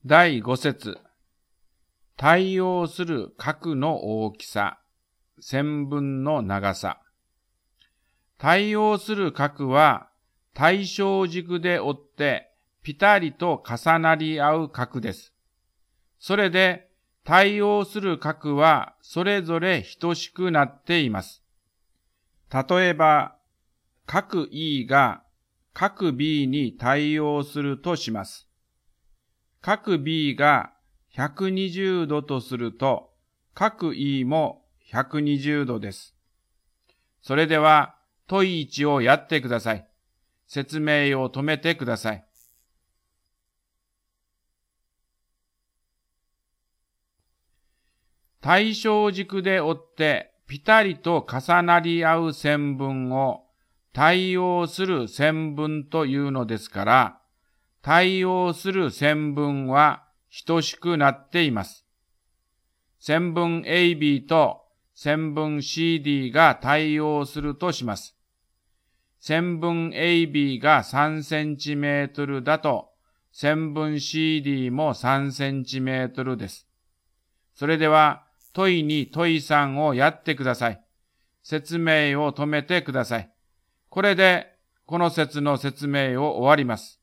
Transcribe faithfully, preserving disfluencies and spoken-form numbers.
だいご節。対応する角の大きさ、線分の長さ。対応する角は対称軸で折ってピタリと重なり合う角です。それで対応する角はそれぞれ等しくなっています。例えば、角 E が角 B に対応するとします。角 B がひゃくにじゅうどとすると、角 E もひゃくにじゅうどです。それでは、問いいちをやってください。説明を止めてください。対称軸で折ってピタリと重なり合う線分を対応する線分というのですから、対応する線分は等しくなっています。線分 エービー と線分 シーディー が対応するとします。線分 エービー がさんセンチメートルだと、線分 シーディー もさんセンチメートルです。それでは、問いに問いさんをやってください。説明を止めてください。これで、この節の説明を終わります。